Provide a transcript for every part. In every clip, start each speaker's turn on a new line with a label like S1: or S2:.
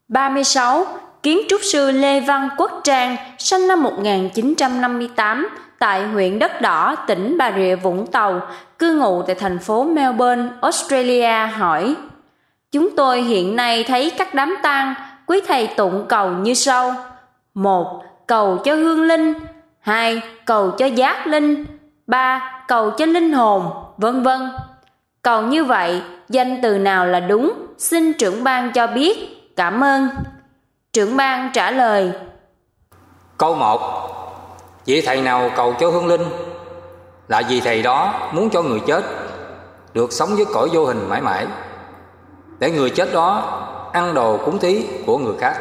S1: 36. Kiến trúc sư Lê Văn Quốc Trang, sinh năm 1958, tại huyện Đất Đỏ, tỉnh Bà Rịa Vũng Tàu, cư ngụ tại thành phố Melbourne, Australia hỏi: Chúng tôi hiện nay thấy các đám tang, quý thầy tụng cầu như sau: 1. Cầu cho hương linh. 2. Cầu cho giác linh. 3. Cầu cho linh hồn, vân vân. Cầu như vậy, danh từ nào là đúng? Xin trưởng ban cho biết. Cảm ơn. Trưởng ban trả lời:
S2: Câu 1. Vị thầy nào cầu cho hương linh là vì thầy đó muốn cho người chết được sống với cõi vô hình mãi mãi, để người chết đó ăn đồ cúng thí của người khác.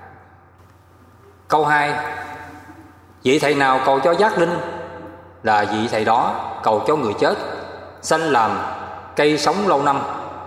S2: Câu 2. Vị thầy nào cầu cho giác linh là vị thầy đó cầu cho người chết sanh làm cây sống lâu năm.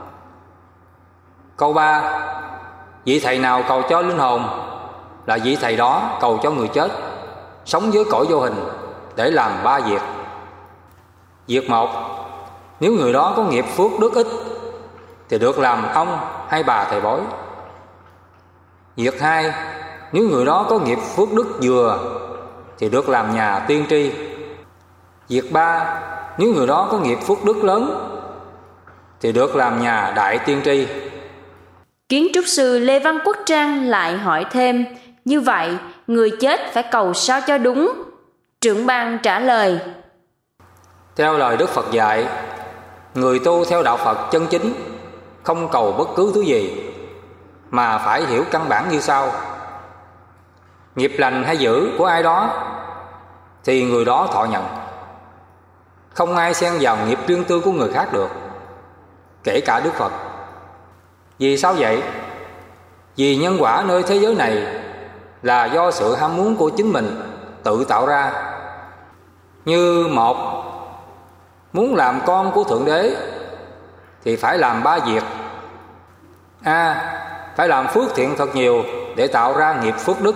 S2: Câu 3. Vị thầy nào cầu cho linh hồn là vị thầy đó cầu cho người chết sống với cõi vô hình để làm 3 việc. Việc 1. Nếu người đó có nghiệp phước đức ít thì được làm ông hay bà thầy bói. Việc 2. Nếu người đó có nghiệp phước đức vừa thì được làm nhà tiên tri. Việc 3. Nếu người đó có nghiệp phước đức lớn thì được làm nhà đại tiên tri.
S1: Kiến trúc sư Lê Văn Quốc Trang lại hỏi thêm: Như vậy, người chết phải cầu sao cho đúng? Trưởng ban trả lời:
S2: Theo lời Đức Phật dạy, người tu theo đạo Phật chân chính không cầu bất cứ thứ gì, mà phải hiểu căn bản như sau: nghiệp lành hay dữ của ai đó thì người đó thọ nhận. Không ai xen vào nghiệp riêng tư của người khác được, kể cả Đức Phật. Vì sao vậy? Vì nhân quả nơi thế giới này là do sự ham muốn của chính mình tự tạo ra. Như 1. Muốn làm con của Thượng Đế thì phải làm 3 việc. A. Phải làm phước thiện thật nhiều để tạo ra nghiệp phước đức.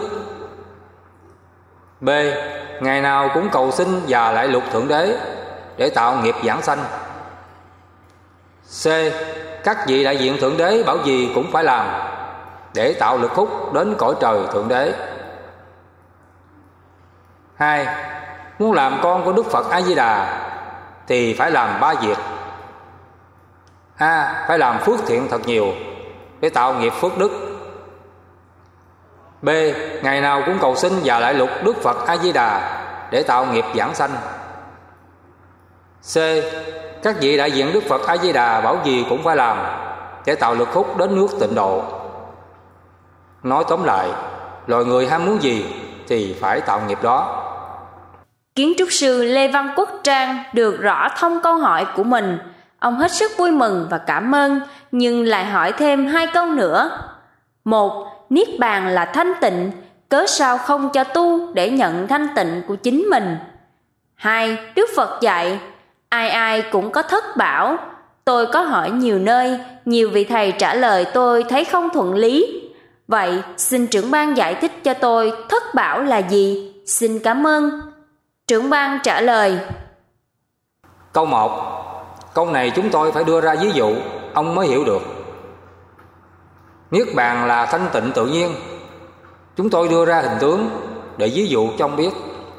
S2: B. Ngày nào cũng cầu xin và lại lục Thượng Đế để tạo nghiệp giảng sanh. C. Các vị đại diện Thượng Đế bảo gì cũng phải làm để tạo lực hút đến cõi trời Thượng Đế. 2. Muốn làm con của Đức Phật A Di Đà thì phải làm 3 việc. A. Phải làm phước thiện thật nhiều để tạo nghiệp phước đức. B. Ngày nào cũng cầu xin và lại lục Đức Phật A Di Đà để tạo nghiệp giảng sanh. C. Các vị đại diện Đức Phật A Di Đà bảo gì cũng phải làm để tạo lực hút đến nước Tịnh Độ. Nói tóm lại, loài người ham muốn gì thì phải tạo nghiệp đó.
S1: Kiến trúc sư Lê Văn Quốc Trang được rõ thông câu hỏi của mình. Ông hết sức vui mừng và cảm ơn, nhưng lại hỏi thêm 2 câu nữa. 1. Niết bàn là thanh tịnh, cớ sao không cho tu để nhận thanh tịnh của chính mình? 2. Đức Phật dạy, ai ai cũng có thất bảo. Tôi có hỏi nhiều nơi, nhiều vị thầy trả lời tôi thấy không thuận lý. Vậy xin trưởng ban giải thích cho tôi thất bảo là gì? Xin cảm ơn. Trưởng ban trả lời:
S2: Câu 1. Câu này chúng tôi phải đưa ra ví dụ ông mới hiểu được. Niết bàn là thanh tịnh tự nhiên. Chúng tôi đưa ra hình tướng để ví dụ cho ông biết.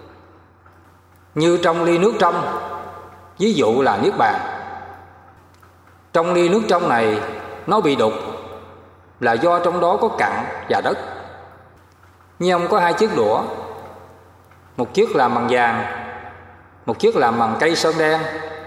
S2: Như trong ly nước trong, ví dụ là niết bàn. Trong ly nước trong này nó bị đục là do trong đó có cặn và đất. Như ông có 2 chiếc đũa, một chiếc làm bằng vàng, một chiếc làm bằng cây sơn đen.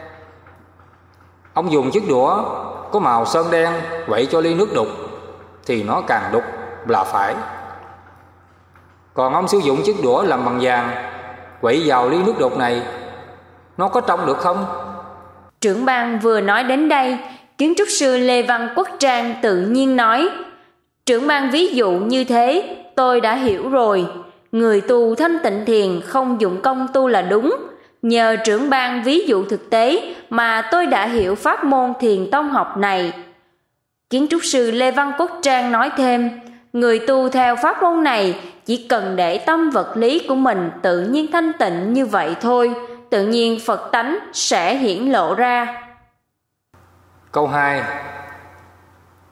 S2: Ông dùng chiếc đũa có màu sơn đen quậy cho ly nước đục thì nó càng đục là phải. Còn ông sử dụng chiếc đũa làm bằng vàng quậy vào ly nước đục này, nó có trong được không?
S1: Trưởng ban vừa nói đến đây, kiến trúc sư Lê Văn Quốc Trang tự nhiên nói: Trưởng ban ví dụ như thế, tôi đã hiểu rồi. Người tu thanh tịnh thiền không dụng công tu là đúng. Nhờ trưởng ban ví dụ thực tế mà tôi đã hiểu pháp môn thiền tông học này. Kiến trúc sư Lê Văn Quốc Trang nói thêm: Người tu theo pháp môn này chỉ cần để tâm vật lý của mình tự nhiên thanh tịnh như vậy thôi, tự nhiên Phật tánh sẽ hiển lộ ra.
S2: Câu 2.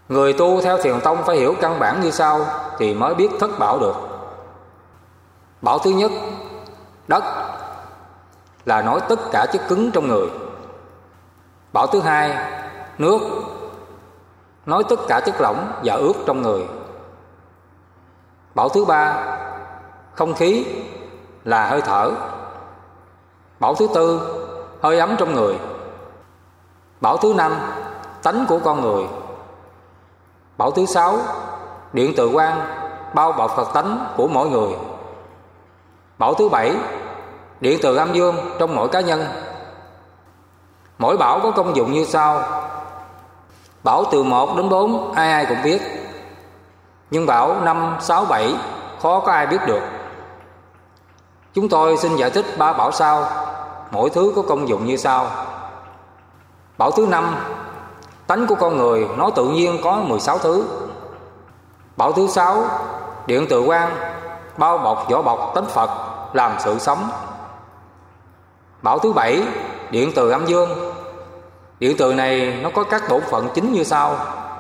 S2: Người tu theo Thiền tông phải hiểu căn bản như sau thì mới biết thất bảo được. Bảo thứ nhất, đất, là nói tất cả chất cứng trong người. Bảo thứ hai, nước, nói tất cả chất lỏng và ướt trong người. Bảo thứ ba, không khí, là hơi thở. Bảo thứ tư, hơi ấm trong người. Bảo thứ năm, tánh của con người. Bảo thứ sáu, điện từ quang, bao bọc Phật tánh của mỗi người. Bảo thứ bảy, điện từ âm dương trong mỗi cá nhân. Mỗi bảo có công dụng như sau. Bảo từ 1 đến 4 ai ai cũng biết, nhưng bảo 5, 6, 7 khó có ai biết được. Chúng tôi xin giải thích 3 bảo sau, mỗi thứ có công dụng như sau. Bảo thứ 5, tánh của con người nói tự nhiên có 16 thứ. Bảo thứ 6, điện từ quang, bao bọc vỏ bọc tánh Phật làm sự sống. Bảo thứ 7, điện từ âm dương. Điện từ này nó có các bổn phận chính như sau.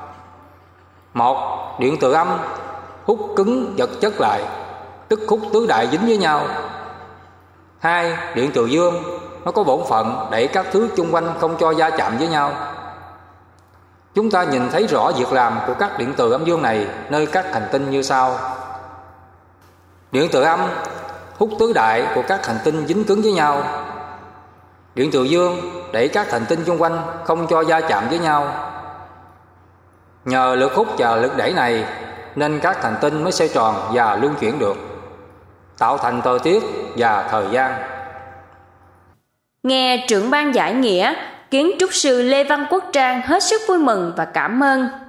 S2: 1. Điện từ âm hút cứng vật chất lại, tức hút tứ đại dính với nhau. 2. Điện từ dương nó có bổn phận đẩy các thứ chung quanh không cho va chạm với nhau. Chúng ta nhìn thấy rõ việc làm của các điện từ âm dương này nơi các hành tinh như sau. Điện từ âm hút tứ đại của các hành tinh dính cứng với nhau. Điện từ dương đẩy các hành tinh xung quanh không cho va chạm với nhau. Nhờ lực hút và lực đẩy này nên các hành tinh mới xoay tròn và luân chuyển được, tạo thành thời tiết và thời gian.
S1: Nghe trưởng ban giải nghĩa, kiến trúc sư Lê Văn Quốc Trang hết sức vui mừng và cảm ơn.